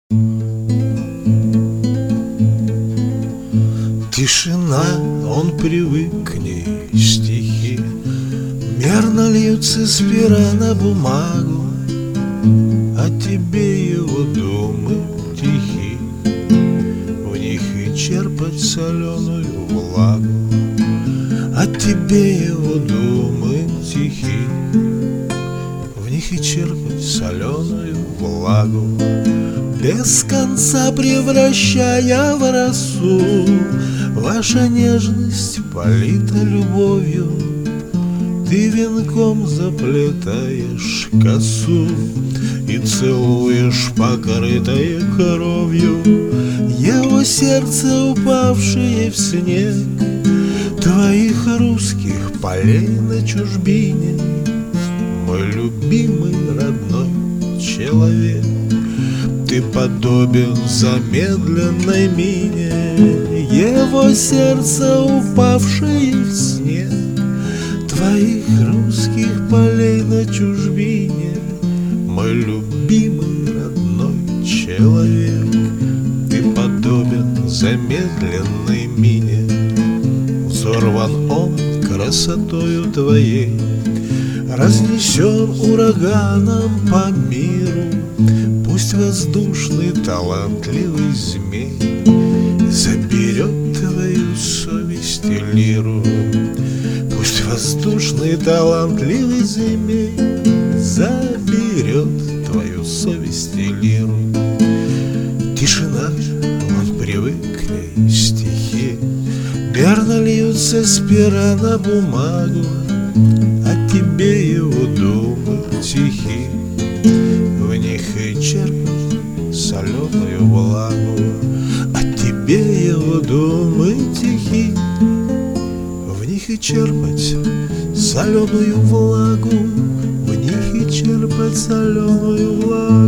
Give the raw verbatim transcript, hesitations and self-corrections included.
Тишина, он привык к ней, стихи мерно льются с пера на бумагу, а тебе его думы тихи, в них и черпать соленую влагу, а тебе его думы тихи, в них и черпать соленую влагу, без конца превращая в росу. Ваша нежность полита любовью, ты венком заплетаешь косу и целуешь покрытое кровью его сердце, упавшее в снег твоих русских полей на чужбине. Мой любимый родной человек, ты подобен замедленной мине, его сердце, упавшее в снег твоих русских полей на чужбине. Мой любимый родной человек, ты подобен замедленной мине. Взорван он красотою твоей, разнесен ураганом по миру. Пусть воздушный талантливый змей заберет твою совесть и лиру. Пусть воздушный талантливый змей заберет твою совесть и лиру. Тишина, он привык к ней, стихи мерно льются с пера на бумагу, а тебе его думы тихи, в них и черпать соленую влагу, а тебе его думы тихи, в них и черпать соленую влагу, в них и черпать соленую влагу.